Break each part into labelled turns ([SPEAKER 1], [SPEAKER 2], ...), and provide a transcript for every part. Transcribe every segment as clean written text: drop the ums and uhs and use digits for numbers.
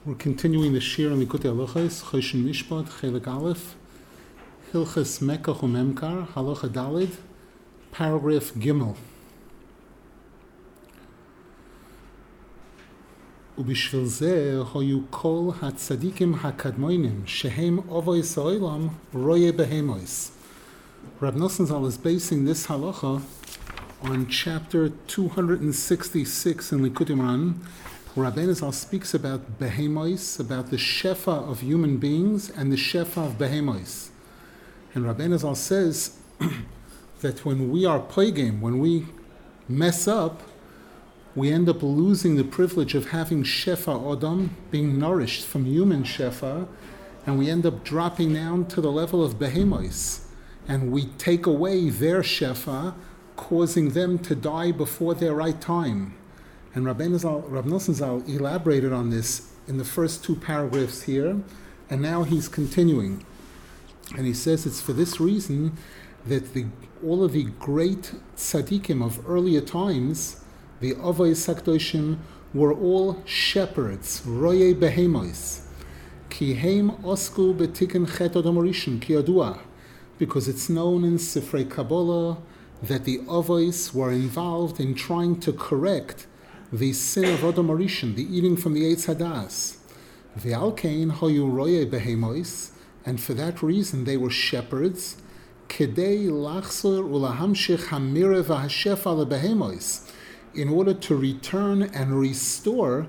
[SPEAKER 1] We're continuing the Shir in Likutei Halachos, Choshen Mishpat, Chelik Aleph, Hilchas Mekach u'Memkar, Halacha Dalid, paragraph Gimel. ובשביל זה היו כל הצדיקים הקדמונים שהם אבויס העולם רואה בהמויס. Rab Nosson Zal is basing this halacha on chapter 266 in Likutei Moharan. Rabbeinu Zal speaks about behemois, about the shefa of human beings and the shefa of behemois. And Rabbeinu Zal says that when we are poigim, when we mess up, we end up losing the privilege of having shefa Adam, being nourished from human shefa, and we end up dropping down to the level of behemois. And we take away their shefa, causing them to die before their right time. And Rab Nosson Zal elaborated on this in the first two paragraphs here, and now he's continuing. And he says it's for this reason that all of the great tzaddikim of earlier times, the Avos HaKadoshim, were all shepherds, roye behemois. Ki heim osku betiken chet Adam Rishon, ki yadua. Because it's known in Sifrei Kabbalah that the Avos were involved in trying to correct the sin of Adam Rishon, the eating from the Eitz Hadas. Ve'al kein hayu roye behemois, and for that reason they were shepherds. Kedei lachzor ulahamshich hamira v'hashefa lebehemois, in order to return and restore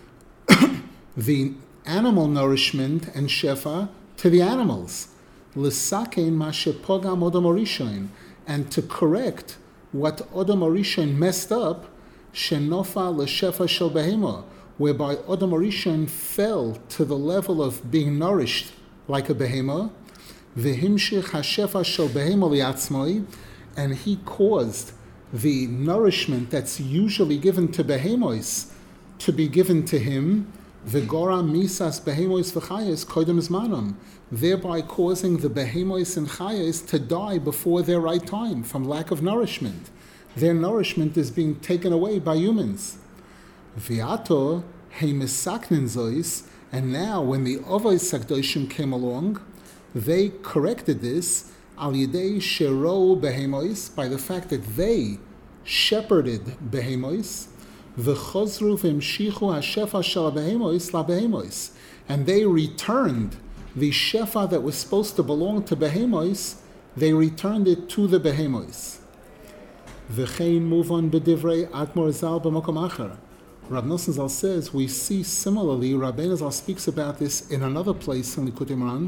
[SPEAKER 1] the animal nourishment and shefa to the animals. L'sakein ma shepogam Adam Rishon, and to correct what Adam Rishon messed up, shenofa l'shefa shel behema, whereby Adam Rishon fell to the level of being nourished like a behema, v'himshich hashefa shel behema liatzmoi, and he caused the nourishment that's usually given to behemois to be given to him, v'gora misas behemois v'chayos kodem zmanam, thereby causing the behemois and chayos to die before their right time from lack of nourishment. Their nourishment is being taken away by humans. V'ato heimisaknin zois, and now when the Avos HaKadoshim came along, they corrected this al yidei shero behemois, by the fact that they shepherded behemois, v'chozru v'imshichu hashefa shel behemois la behemois, and they returned the shefa that was supposed to belong to behemois, they returned it to the behemois. V'chein move on b'divrei Admor Zal b'makom acher. Rab Nosson Zal says we see similarly. Rabbeinu Zal speaks about this in another place in Likutei Moharan.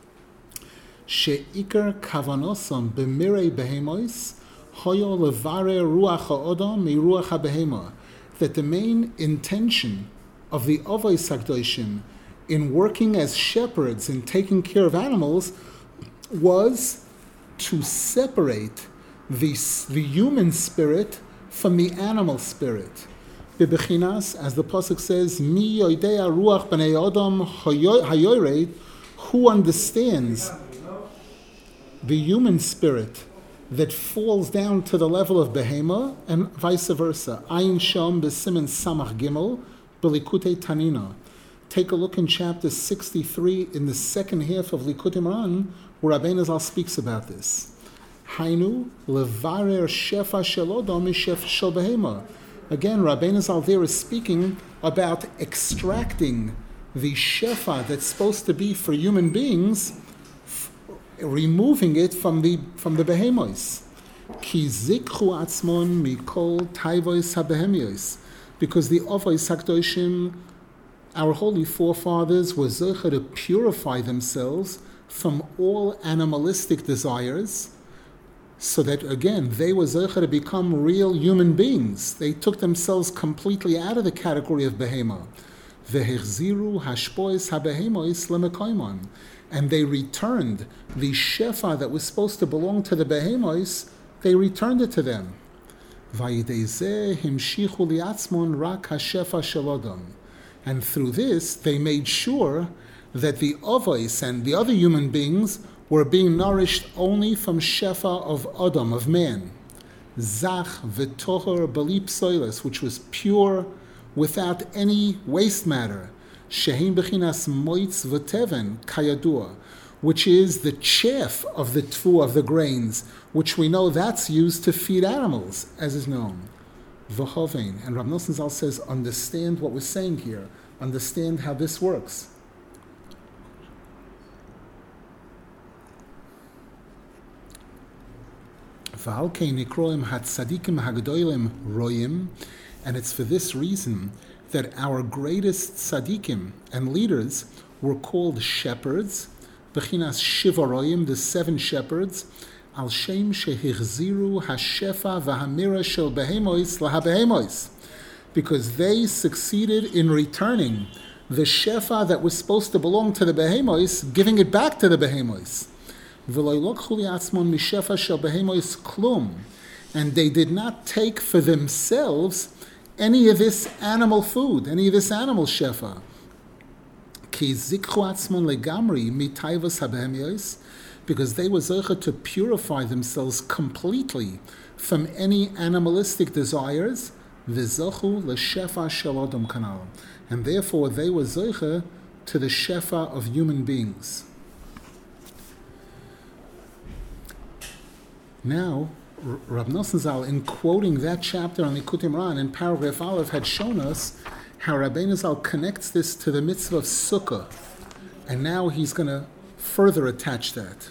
[SPEAKER 1] She'ikar kavanosam b'mirei behemois hoyo levare ruach ha'odam miruach ha'behema, that the main intention of the Avos HaKadoshim in working as shepherds and taking care of animals was to separate the human spirit from the animal spirit. Bebechinas, as the pasuk says, Mi yoidei ruach b'nei adam hayored, who understands the human spirit that falls down to the level of behema, and vice versa. Ayin Shom b'simen samach gimel b'likutei tanina. Take a look in chapter 63 in the second half of Likutei Moharan, where Rabbeinu Zal speaks about this. Hainu levarer shefa shel adam mishef shel behema. Again, Rabbeinu Zal there is speaking about extracting the shefa that's supposed to be for human beings, removing it from the behemois. Ki zikchu atzmon mikol taivois habehemios, because the Avos HaKadoshim, our holy forefathers, were zeicha to purify themselves from all animalistic desires, so that again they were zeicha to become real human beings. They took themselves completely out of the category of behema. Vehechziru hashpois habehemois lemekoimon, and they returned the shefa that was supposed to belong to the behemois. They returned it to them. Vayidei himshichu liatzmon rak hashefa shel adam, and through this they made sure that the avos and the other human beings were being nourished only from shefa of Adam, of man. Zach v'tohor b'li psoilos, which was pure, without any waste matter. shehem bechinas moitz v'teven kayadua, which is the chaff of the tfu of the grains, which we know that's used to feed animals, as is known. V'hovein. And Rav Nosson Zal says, understand what we're saying here. Understand how this works. V'halkei nikroim hatzadikim hagdolim royim. And it's for this reason that our greatest tzadikim and leaders were called shepherds, bechinas shivaroyim, the 7 shepherds, al shem shehichziru hashefa v'hamira shel behemois lahabehemois, because they succeeded in returning the shefa that was supposed to belong to the behemois, giving it back to the behemois. V'lo lokchu li'atzmon mishefa shel behemois klum, and they did not take for themselves any of this animal food, any of this animal shefa. Ki zikchu atzmon legamri mitaivos habehemiyos, because they were zocher to purify themselves completely from any animalistic desires. V'zochu l'shefa shel adam kanal, and therefore they were zocher to the shefa of human beings. Now, Rab Nosson Zal, in quoting that chapter on Likutei Moharan in paragraph Aleph, had shown us how Rabbeinu Zal connects this to the mitzvah of Sukkah, and now he's going to further attach that.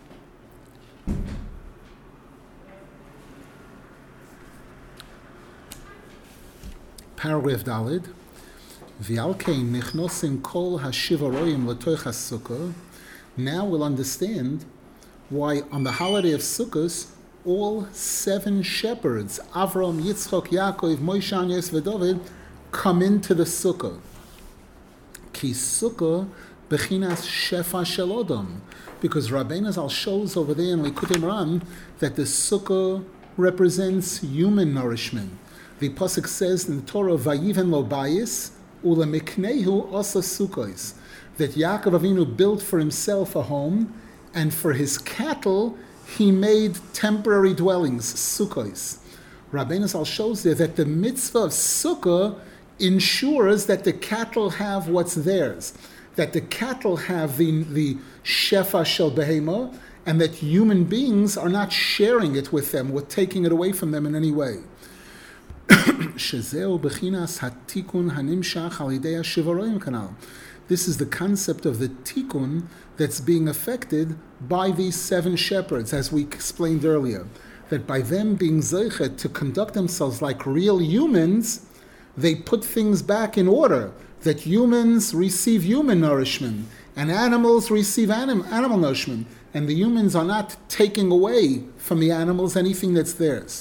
[SPEAKER 1] Paragraph Dalid, V'alkein nichnosin kol hashivaroyim l'toich haSukkah. Now we'll understand why on the holiday of Sukkot, all 7 shepherds, Avram, Yitzchok, Yaakov, Moshe, Anias, David, come into the Sukkah. Ki Sukkah bechinas shefa shel Adam, because Rabbeinu Zal shows over there in Likutei Moharan that the Sukkah represents human nourishment. The pasuk says in the Torah, "Vayiven lo bayis ulemiknehu asa sukkos," that Yaakov Avinu built for himself a home, and for his cattle he made temporary dwellings, sukkos. Rabbeinu Zal shows there that the mitzvah of sukkah ensures that the cattle have what's theirs, that the cattle have the shefa shel behema, and that human beings are not sharing it with them, or taking it away from them in any way. Shezeu bechinas hatikun hanimshach al yidei hashivaroyim kanal. This is the concept of the tikkun that's being affected by these 7 shepherds, as we explained earlier, that by them being zeichet to conduct themselves like real humans, they put things back in order, that humans receive human nourishment, and animals receive animal nourishment, and the humans are not taking away from the animals anything that's theirs.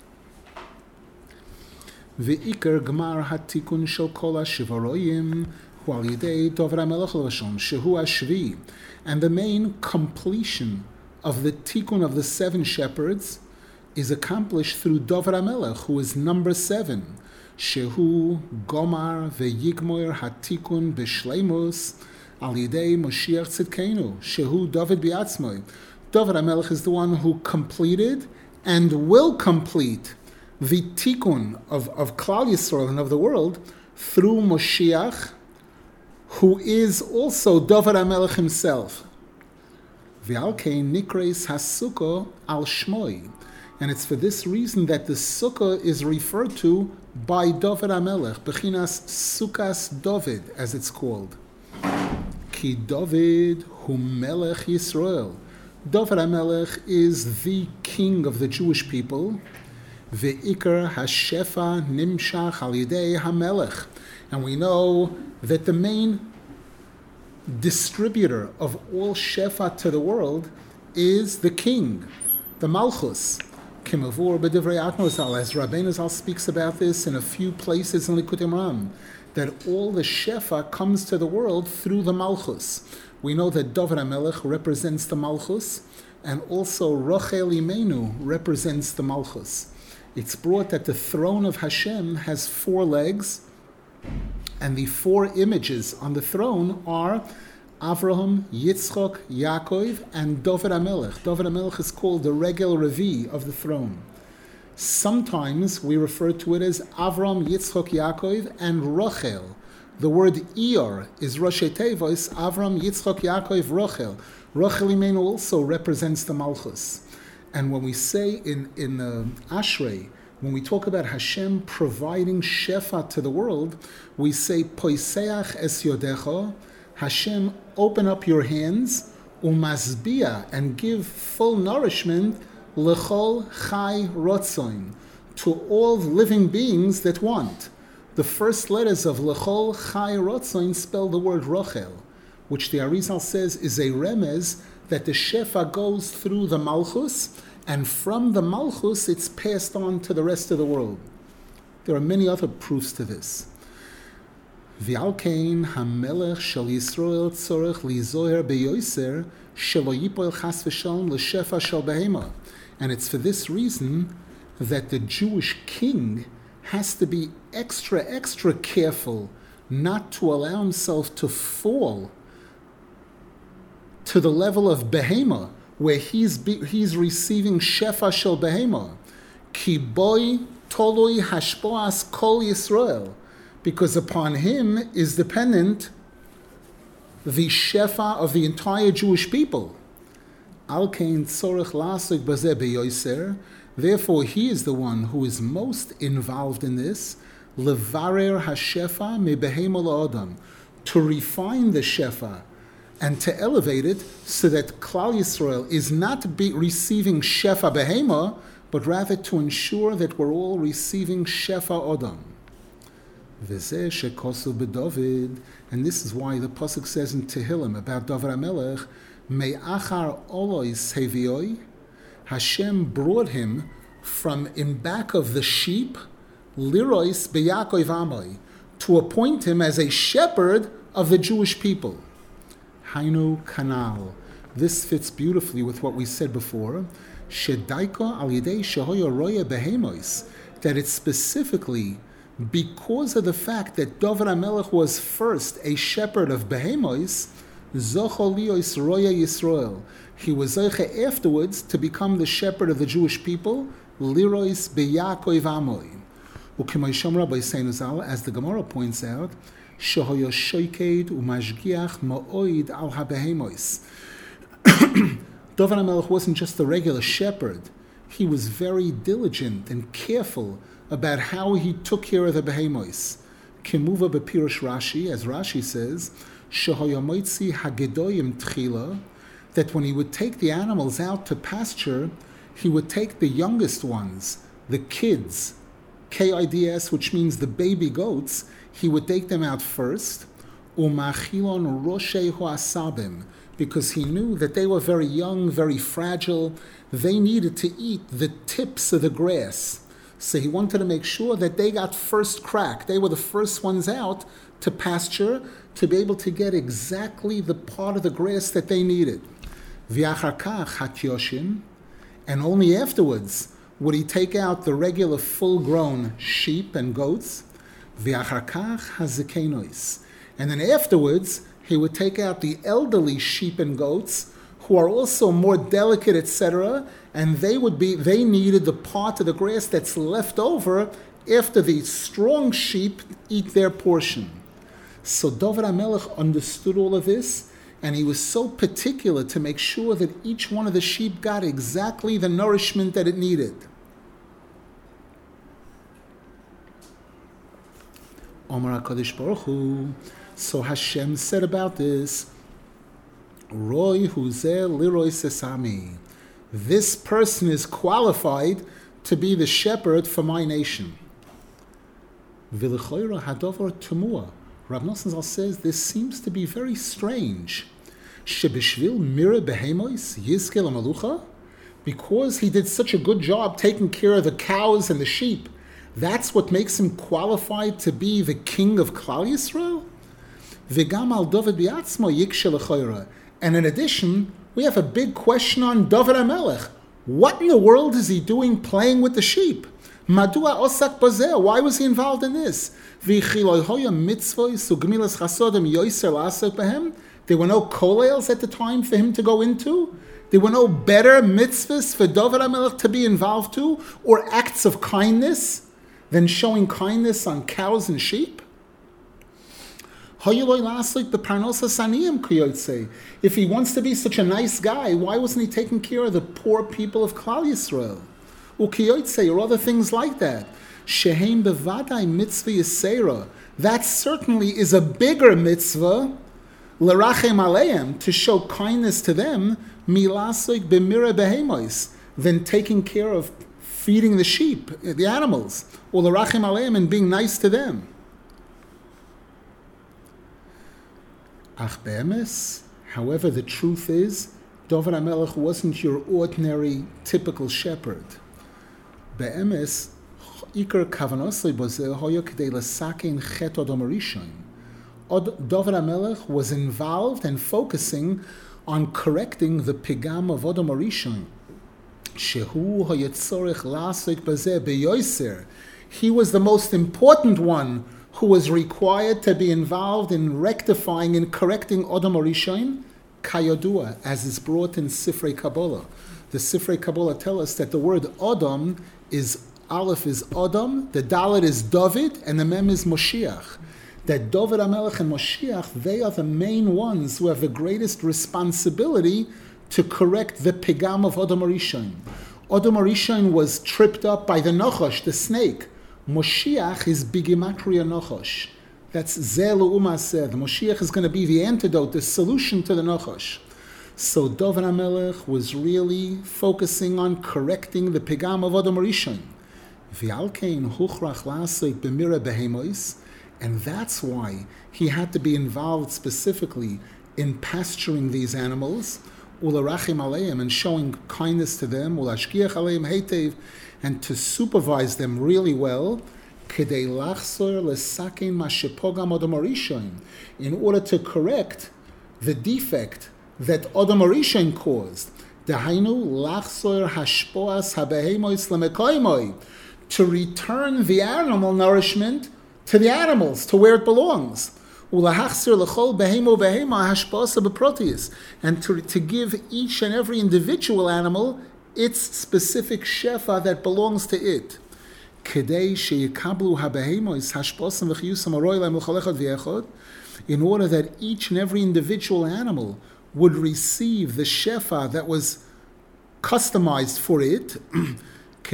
[SPEAKER 1] Ve'ikar gmar hatikun shel kol hashivaroyim hu al yidei Dover HaMelech Lashon shehu hashvi, and the main completion of the tikkun of the 7 shepherds is accomplished through Dover HaMelech, who is number 7. Shehu gomar ve'yigmor hatikun b'shleimus al yidei Moshiach Tzidkenu shehu David bi'atzmoi. Dover HaMelech is the one who completed and will complete the tikkun of Klal Yisrael and of the world through Moshiach, who is also Dover HaMelech himself. V'alkein nikreis hasukkah al shmoi, and it's for this reason that the sukkah is referred to by Dover HaMelech, bechinas Sukkas David, as it's called. Ki David hu melech Yisrael. Dover HaMelech is the king of the Jewish people. Ve'ikar hashefa nimshach al yidei hamelech, and we know that the main distributor of all shefa to the world is the king, the malchus. Kimavur b'divrei Admor Zal, as Rabbeinu Zal speaks about this in a few places in Likutei Moharan, that all the shefa comes to the world through the malchus. We know that Dover HaMelech represents the malchus, and also Rachel Imenu represents the malchus. It's brought that the throne of Hashem has 4 legs, and the 4 images on the throne are Avraham, Yitzchok, Yaakov, and Dover HaMelech. Dover HaMelech is called the Regel Revi of the throne. Sometimes we refer to it as Avram, Yitzchok, Yaakov, and Rachel, The word Iyar is Rosh Tevos, Avram, Yitzchak, Yaakov, Rochel. Rochel Imenu also represents the Malchus. And when we say in Ashrei, when we talk about Hashem providing Shefa to the world, we say, Poiseach es yodecha, Hashem, open up your hands, umazbia, and give full nourishment, lechol chai rotzoin, to all living beings that want. The first letters of lechol chai rotzoin spell the word Rochel, which the Arizal says is a remez that the Shefa goes through the Malchus, and from the Malchus it's passed on to the rest of the world. There are many other proofs to this. V'alkein hamelech shel Yisrael tzorech lizoher beyoser shelo yipol chas v'shalom l'shefa shel behema. And it's for this reason that the Jewish king has to be extra careful not to allow himself to fall to the level of behema, where he's receiving shefa shel behema. Ki boi toloi hashpoas kol Yisrael, because upon him is dependent the shefa of the entire Jewish people. Al kein tzorech lasik bazeh beyoser. Therefore, he is the one who is most involved in this. Levarer hashefa mebehema la'adam, to refine the shefa and to elevate it so that Klal Yisrael is not receiving shefa behema, but rather to ensure that we're all receiving shefa adam. V'zeh shekosu b'David, and this is why the pasuk says in Tehillim about David HaMelech, me'achar olois hevioi, Hashem brought him from in back of the sheep, lirois b'Yaakov Amai, to appoint him as a shepherd of the Jewish people. Hainu kanal. This fits beautifully with what we said before. Shedaiko al yidei shehoya roya behemois, that it's specifically because of the fact that David HaMelech was first a shepherd of behemois, zocho lios roya Yisrael. He was zeiche afterwards to become the shepherd of the Jewish people, lirois beYaakov Amoi. Ukimoisham Rabbi Seinuzal, as the Gemara points out, shehoyo shoyked umashgiach ma'oid al habehemois. David HaMelech wasn't just a regular shepherd. He was very diligent and careful about how he took care of the behemois. Kimuva bepirush Rashi, as Rashi says, shehoyo moitzi hagedoyim tchila, that when he would take the animals out to pasture, he would take the youngest ones, the kids, kids, which means the baby goats, he would take them out first, umachilon roshei hoasabim, because he knew that they were very young, very fragile. They needed to eat the tips of the grass. So he wanted to make sure that they got first crack. They were the first ones out to pasture to be able to get exactly the part of the grass that they needed. V'achar kach hatyoshin, and only afterwards would he take out the regular full-grown sheep and goats. V'achar kach hazikenois, and then afterwards he would take out the elderly sheep and goats who are also more delicate, etc., and they needed the part of the grass that's left over after the strong sheep eat their portion. So David HaMelech understood all of this, and he was so particular to make sure that each one of the sheep got exactly the nourishment that it needed. Omar HaKadosh Baruch Hu. So Hashem said about this, Roy Huzeh Liroy Sesami. This person is qualified to be the shepherd for my nation. V'lechoira hadovar temua. Rav Nosson Zal says this seems to be very strange. Shebishvil mira behemois yizkel amalucha, because he did such a good job taking care of the cows and the sheep, that's what makes him qualified to be the king of Klal Yisrael. V'gam al David biatzmo yikshel lechoira. And in addition, we have a big question on David HaMelech. What in the world is he doing playing with the sheep? Madua osak bazeh? Why was he involved in this? There were no kollels at the time for him to go into. There were no better mitzvahs for David HaMelech to be involved to, or acts of kindness, than showing kindness on cows and sheep. If he wants to be such a nice guy, why wasn't he taking care of the poor people of Klal Yisrael? Or other things like that. Shehem bevadai mitzvah yisera. That certainly is a bigger mitzvah, l'rachem aleim, to show kindness to them, milasik b'mira behemois, than taking care of feeding the sheep, the animals, or l'rachem aleim, and being nice to them. Ach be'emes, however, the truth is, David HaMelech wasn't your ordinary, typical shepherd. Be'emes, Iker Kavanosli Bozeh Hoya Kedei Lesakin Chet Odom Rishon. David HaMelech was involved and focusing on correcting the pigam of Odom Rishon. Shehu Hayetzorich Lasik Bazeh Beyoser. He was the most important one who was required to be involved in rectifying and correcting Odom Rishon, Kayodua, as is brought in Sifrei Kabbalah. The Sifrei Kabbalah tell us that the word Odom is Aleph is Odom, the Dalet is David, and the Mem is Moshiach. That David HaMelech and Moshiach, they are the main ones who have the greatest responsibility to correct the pigam of Odom Rishon. Odom Rishon was tripped up by the Nachash, the snake. Moshiach is Bigimatria Nachash. That's Zelu Umaseh. The Moshiach is going to be the antidote, the solution to the Nachash. So David HaMelech was really focusing on correcting the pigam of Odom Rishon. And that's why he had to be involved specifically in pasturing these animals, and showing kindness to them, and to supervise them really well, in order to correct the defect that Odom Rishon caused. To return the animal nourishment to the animals, to where it belongs. And to give each and every individual animal its specific shefa that belongs to it. In order that each and every individual animal would receive the shefa that was customized for it, so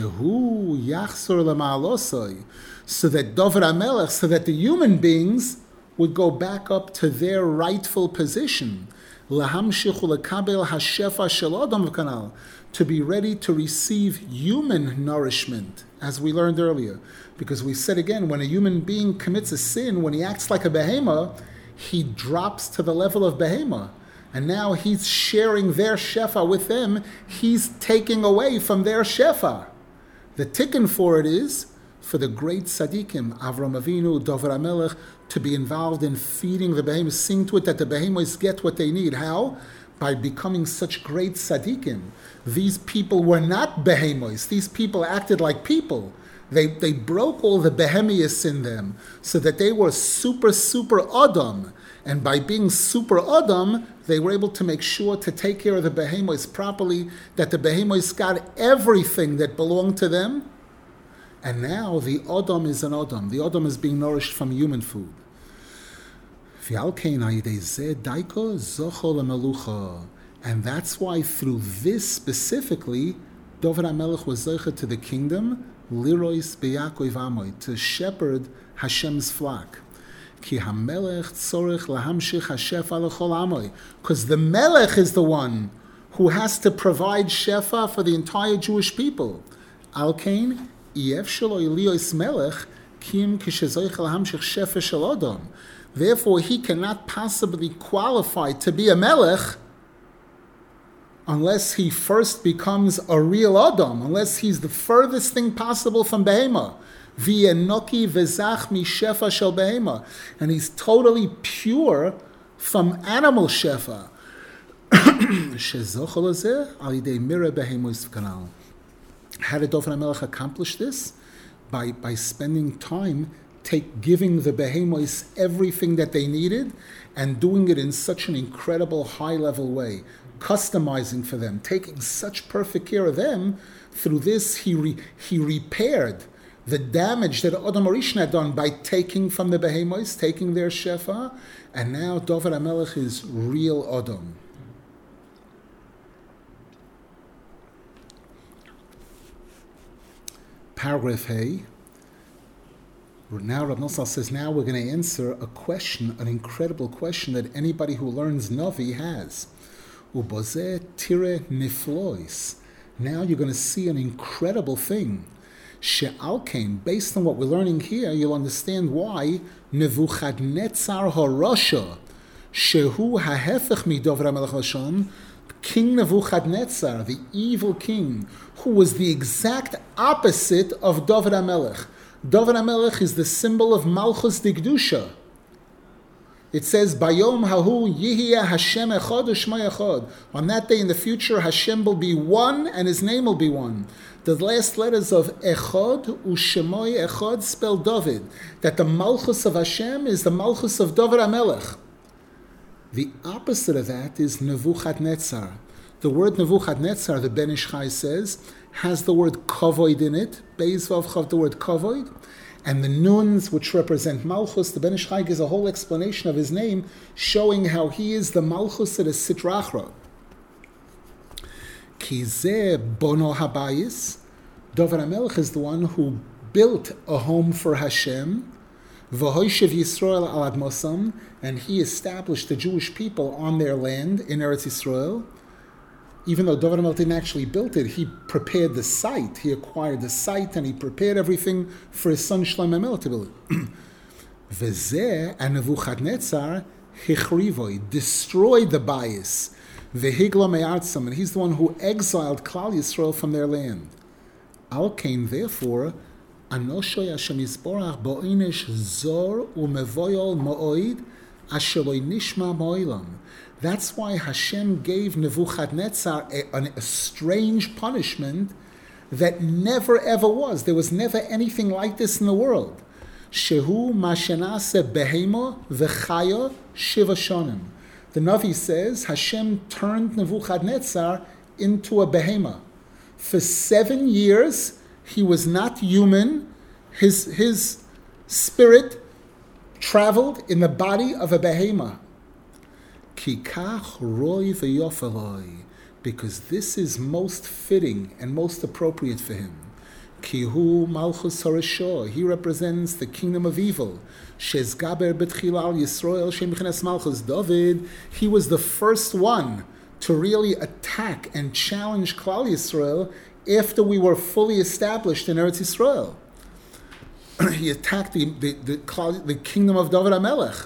[SPEAKER 1] that David HaMelech, so that the human beings would go back up to their rightful position, to be ready to receive human nourishment, as we learned earlier. Because we said again, when a human being commits a sin, when he acts like a behemoth, he drops to the level of behemoth. And now he's sharing their shefa with them. He's taking away from their shefa. The tikkun for it is for the great tzaddikim, Avram Avinu, David HaMelech, to be involved in feeding the behemoths, seeing to it that the behemoths get what they need. How? By becoming such great tzaddikim. These people were not behemoths. These people acted like people. They broke all the behemoths in them so that they were super Adam. And by being super Adam, they were able to make sure to take care of the behemoths properly, that the behemoths got everything that belonged to them. And now the Adam is an Adam. The Adam is being nourished from human food. And that's why through this specifically, David HaMelech was zeicha to the kingdom, lirois beyakov amoy, to shepherd Hashem's flock. Ki hamelech tzorich lahamshich hashefa lechol amoy, because the melech is the one who has to provide shefa for the entire Jewish people. Al kain ief shelo iliyos melech kim kishezoich lahamshich shefa shel adam. Therefore, he cannot possibly qualify to be a melech unless he first becomes a real Adam, unless he's the furthest thing possible from Behema. V'yenoki v'zach mishefa shel Behema. And he's totally pure from animal shefa. Shezochol hazeh al yidei mira behemos v'kanal. How did David HaMelech accomplish this? By spending time giving the behemoths everything that they needed and doing it in such an incredible high-level way, customizing for them, taking such perfect care of them. Through this, he repaired the damage that Adam Arishan had done by taking from the behemoths, taking their shefa, and now David HaMelech is real Adam. Paragraph A. Now Rav Nosson says, now we're going to answer a question, an incredible question that anybody who learns Navi has. Ubozeh tire niflois. Now you're going to see an incredible thing. She'alkein, based on what we're learning here, you'll understand why Nebuchadnezzar HaRasha, shehu hahefech mi David HaMelech Lashon, King Nebuchadnezzar, the evil king, who was the exact opposite of David HaMelech. David HaMelech is the symbol of Malchus Digdusha. It says, Bayom hahu yihya Hashem echad u'shma echad. On that day in the future, Hashem will be one and His name will be one. The last letters of echad u'shemoi echad spell David. That the Malchus of Hashem is the Malchus of David HaMelech. The opposite of that is Nebuchadnezzar. The word Nebuchadnezzar, the Ben Ish Chai says, has the word kavod in it. Beis Vav Chav, the word kavod. And the nuns, which represent Malchus, the Ben Ish Chai gives a whole explanation of his name, showing how he is the Malchus of the Sitra Achra. Ki zeh bono habayis. David HaMelech is the one who built a home for Hashem. V'hoishev Yisrael al admosam, and he established the Jewish people on their land in Eretz Yisrael. Even though David HaMelech didn't actually build it, he prepared the site. He acquired the site and he prepared everything for his son Shlomo HaMelech to build it. V'zeh, and Nebuchadnezzar hichrivoy, destroyed the bias. V'higla me'artzam, and he's the one who exiled Klal Yisrael from their land. Al kain, therefore, Anoshoy Hashem Yisborach bo'inish zor u'mevoyol mo'oid asher lo nishma mo'ilam. That's why Hashem gave Nebuchadnezzar a strange punishment that never ever was. There was never anything like this in the world. Shehu mashenase behemo v'chayo shiva shonim. The Navi says Hashem turned Nebuchadnezzar into a behema. For 7 years, he was not human. His spirit traveled in the body of a behema. Kikach roi v'yofeloi, because this is most fitting and most appropriate for him. Kihu malchus harashah, he represents the kingdom of evil. Shez gaber betchilal Yisrael shemchines malchus David. He was the first one to really attack and challenge Klal Yisrael after we were fully established in Eretz Yisrael. He attacked the kingdom of David HaMelech.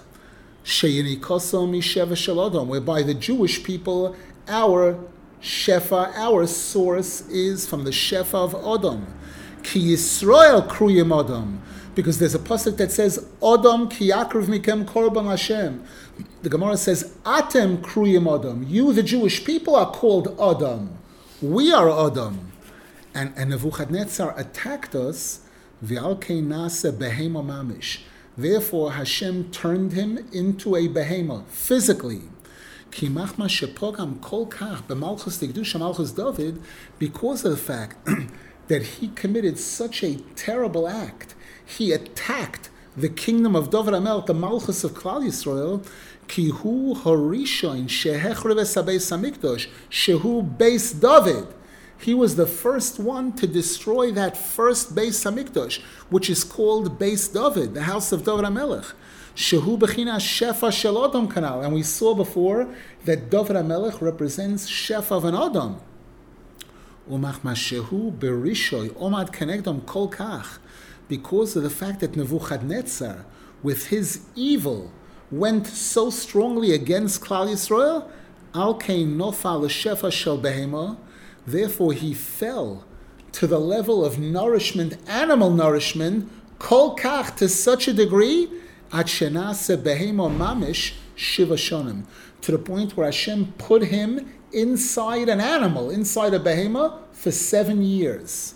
[SPEAKER 1] Whereby the Jewish people, our shefa, our source is from the shefa of Adam. Ki Yisrael kruyim Adam, because there's a pasuk that says Adam ki yakriv mikem korban Hashem. The Gemara says Atem kruyim Adam. You, the Jewish people, are called Adam. We are Adam. And Nebuchadnezzar attacked us. V'al kein nase behema mamish. Therefore, Hashem turned him into a behema, physically. Because of the fact that he committed such a terrible act. He attacked the kingdom of David HaMelech, the Malchus of Klal Yisrael, Kihu Harishon Shehechrev Beis Hamikdash, Shehu Beis David. He was the first one to destroy that first Beis Hamikdash, which is called Beis David, the house of David HaMelech. Shehu Bechina Shefa Shel Adam Kanal. And we saw before that David HaMelech represents Shefa of an Adam. Umachma Shehu Berishoy Omad Kenegdom Kol Kach. Because of the fact that Nebuchadnezzar, with his evil, went so strongly against Klal Yisrael, Al Kein Nofal Shefa Shel Behema. Therefore, he fell to the level of nourishment, animal nourishment, kol kach, to such a degree, at shenase behemo mamish shiva shonim, to the point where Hashem put him inside an animal, inside a behema, for 7 years.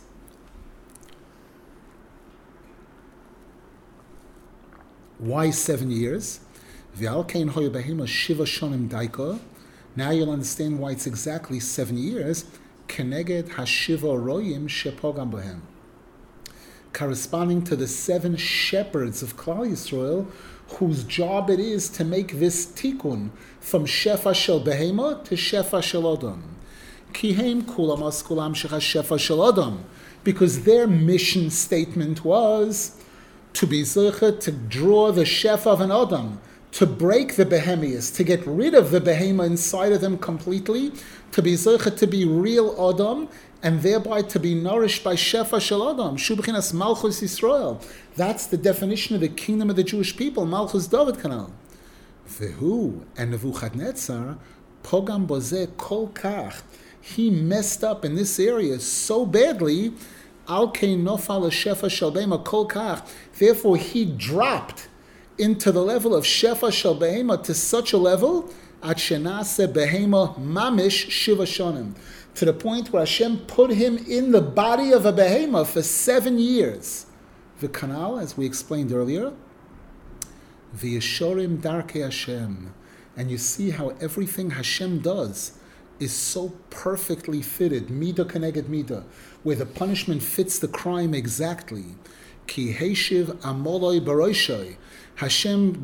[SPEAKER 1] Why 7 years? V'al kein hoya behema shiva shonim daika. Now you'll understand why it's exactly 7 years. Keneged hashiva royim shepogam bohem. corresponding to the 7 shepherds of Klal Yisrael, whose job it is to make this tikkun from shefa shel behema to shefa shel adam. Kihem kulam as kulam shefa shel adam, because their mission statement was to be zeicha to draw the shefa of an adam, to break the behemius, to get rid of the behema inside of them completely, to be zeicha to be real adam, and thereby to be nourished by shefa shel adam, shu b'chinas malchus Yisrael. That's the definition of the kingdom of the Jewish people, malchus David kanal. Vehu, and Nebuchadnezzar, pogam bozeh kol kach, he messed up in this area so badly, al kein nofal shefa shel behema kol kach, therefore he dropped into the level of shefa shel behema to such a level, at shenase behema mamish shiva shonim, to the point where Hashem put him in the body of a behema for 7 years. The canal, as we explained earlier, the Yeshorim Darkei Hashem, and you see how everything Hashem does is so perfectly fitted, midah keneged midah, where the punishment fits the crime exactly. Ki heishiv amoloi baroishoi, Hashem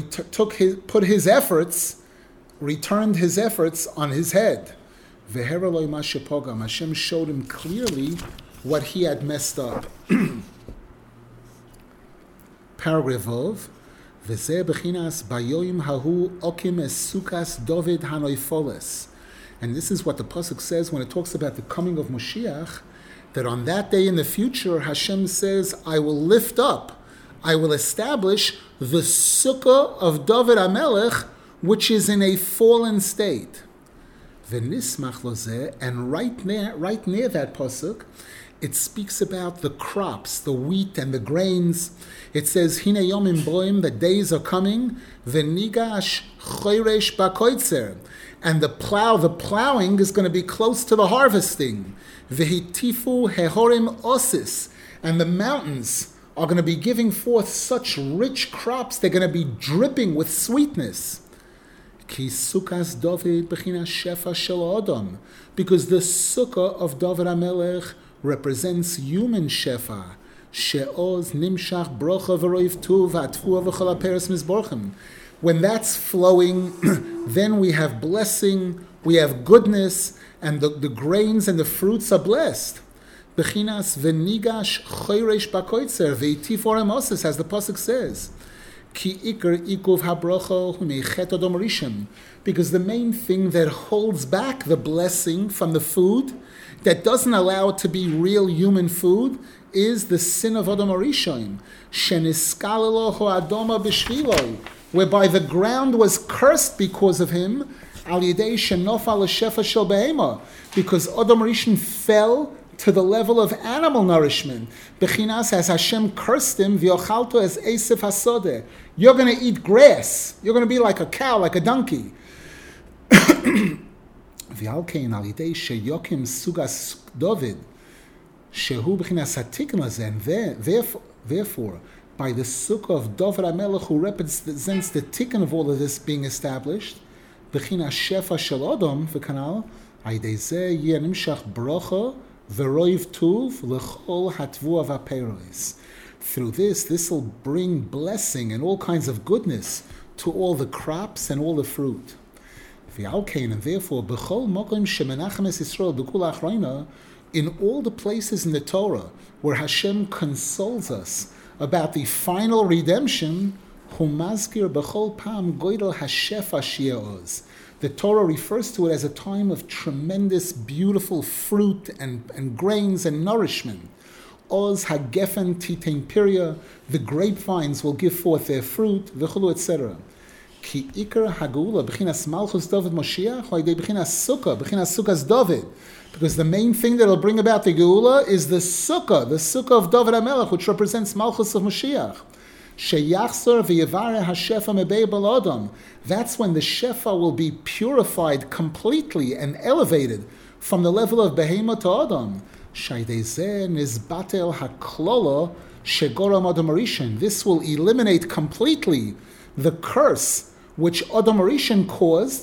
[SPEAKER 1] returned his efforts on his head. Veheraloi mashepogam, Hashem showed him clearly what he had messed up. Paragraph of V'zeh b'chinas bayoim hahu okim es sukas David hanoifoles. And this is what the pasuk says when it talks about the coming of Moshiach, that on that day in the future, Hashem says, I will lift up, I will establish the sukkah of David HaMelech, which is in a fallen state. V'nismach lozeh, and right near that pasuk, it speaks about the crops, the wheat and the grains. It says, Hine yomim boim, the days are coming, v'nigash choresh bakoitzer, and the plowing is going to be close to the harvesting. V'hitifu hehorim osis, and the mountains are going to be giving forth such rich crops, they're going to be dripping with sweetness. Ki sukas David b'chinas shefa shel adam, because the sukkah of David HaMelech represents human shefa. She'oz nimshach brocha v'roiv tuv atfuah v'chol haperes mizborchem. When that's flowing, then we have blessing, we have goodness, and the grains and the fruits are blessed. Bechinas v'nigash choresh bakoitzer v'yitif orem oses, as the pasuk says. Ki ikar ikuv habrocha humechet odom rishon, because the main thing that holds back the blessing from the food, that doesn't allow it to be real human food, is the sin of Adam Rishon, sheniskalelo ho'adoma b'shviloi, whereby the ground was cursed because of him, al yidei shenofal shefa shel behema, because Adam Rishon fell to the level of animal nourishment. Bechinas, as Hashem cursed him, v'yochalto as esef hasodeh, you're going to eat grass, you're going to be like a cow, like a donkey. V'alkein al yidei sheyokim sugas David, shehu b'chinas hatikkun hazeh, and therefore, by the sukkah of David HaMelech, who represents the tikkun of all of this being established, b'chinas shefa shel adam v'kanal, ayidei zeh yeh nimshach brocha v'roiv tuv l'chol hatvuah v'aperos. Through this will bring blessing and all kinds of goodness to all the crops and all the fruit. V'alkein, and therefore, b'chol mokim shemenachem es Yisrael b'kul achroina, in all the places in the Torah where Hashem consoles us about the final redemption, humazkir b'chol pam goydel hashefa she'oz. The Torah refers to it as a time of tremendous, beautiful fruit and grains and nourishment. Oz hagefen titein piria, the grapevines will give forth their fruit, v'chulu, etc. Ki ikar hagula b'chinas malchus David Moshiach, hoidei b'chinas sukkahs David. Because the main thing that will bring about the geula is the sukkah of David HaMelech, which represents malchus of Moshiach. Sheyachzor v'yevare hashefa mebei bal adam. That's when the shefa will be purified completely and elevated from the level of behema to adam. Shaydei zeh nizbatel haklola shegoram adam rishon. This will eliminate completely the curse which Adam Rishon caused.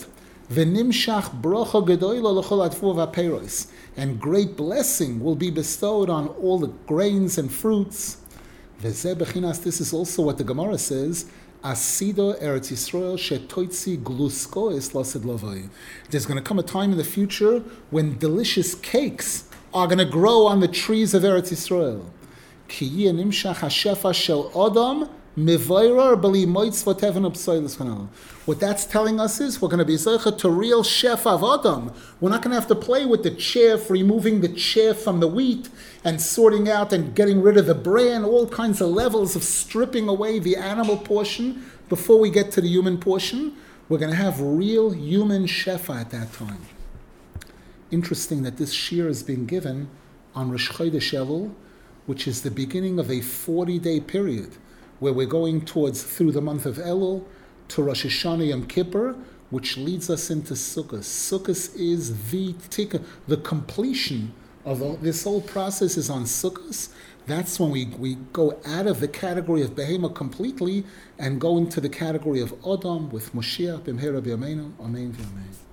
[SPEAKER 1] V'nimshach bracha gedoyla l'chol adfu v'apeiros. And great blessing will be bestowed on all the grains and fruits. V'zeh bechinas, this is also what the Gemara says, Asido Eretz Yisrael shetoitzi gluskois lasid lavai. There's going to come a time in the future when delicious cakes are going to grow on the trees of Eretz Yisrael. Ki yeh nimshach hashefa shel Adam mivayrar b'li moitz v'teven upsoilis kanal. What that's telling us is we're going to be zeicha to real chef of Adam. We're not going to have to play with the chaff, removing the chaff from the wheat and sorting out and getting rid of the bran, all kinds of levels of stripping away the animal portion before we get to the human portion. We're going to have real human shefa at that time. Interesting that this shir is being given on Rosh Chodesh Elul, which is the beginning of a 40-day period where we're going through the month of Elul to Rosh Hashanah Yom Kippur, which leads us into Sukkot. Sukkot is the completion of this whole process is on Sukkot. That's when we go out of the category of Behema completely and go into the category of Adam with Moshiach b'mhera b'yameinu. Amen v'amen.